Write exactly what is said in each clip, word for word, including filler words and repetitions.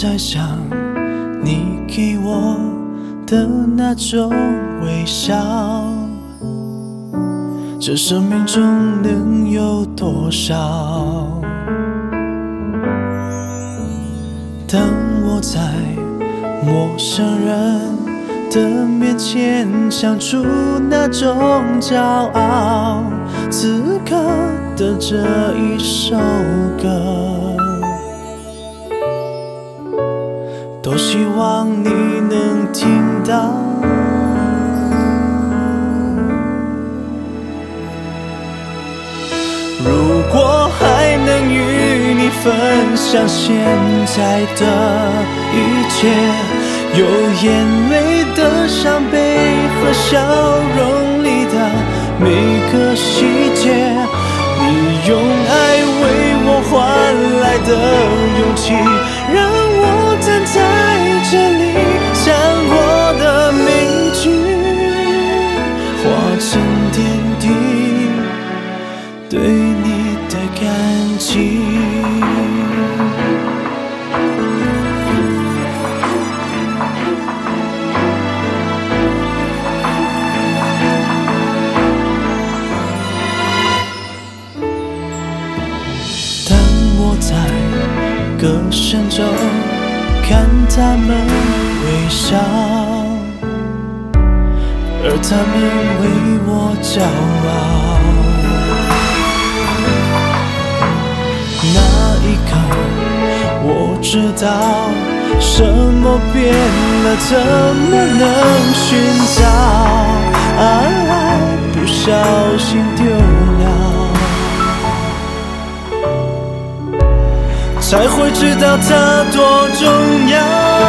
在想你给我的那种微笑，这生命中能有多少？当我在陌生人的面前唱出那种骄傲，此刻的这一首歌，多希望你能听到。如果还能与你分享现在的一切，有眼泪的伤悲和笑容里的每个细节，你用爱为我换来的勇气，让我站在这里，将我的每句化成点滴，对你的感激。当我在歌声中看他们微笑，而他们为我骄傲，那一刻我知道什么变了，怎么能寻找？爱不小心丢了，才会知道它多重要。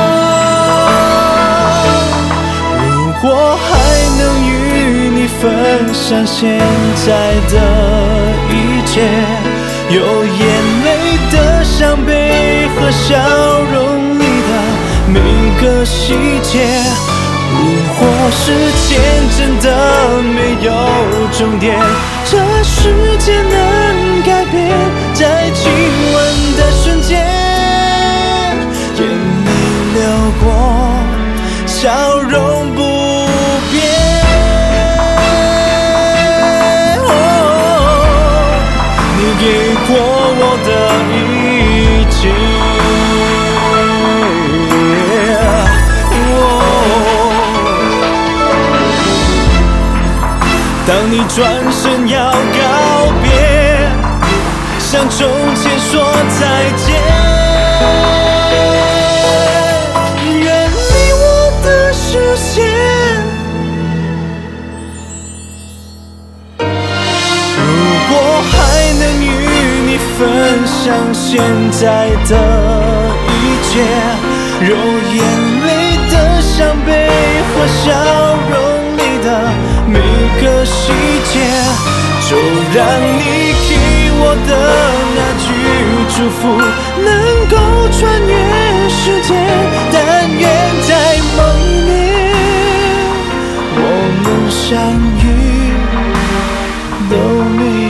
如果还能与你分享现在的一切，有眼泪的伤悲和笑容里的每个细节，如果时间真的没有终点，这世界能改变，在亲吻的瞬间，眼泪流过，笑容不变。哦，你给过我的一切，当你转身要告别，向从前说再见，远离我的视线。如果还能与你分享现在的一切，有眼泪的伤悲和笑容里的每个细节，就让你给我的那句祝福能够穿越时间，但愿在某一年我们相遇都没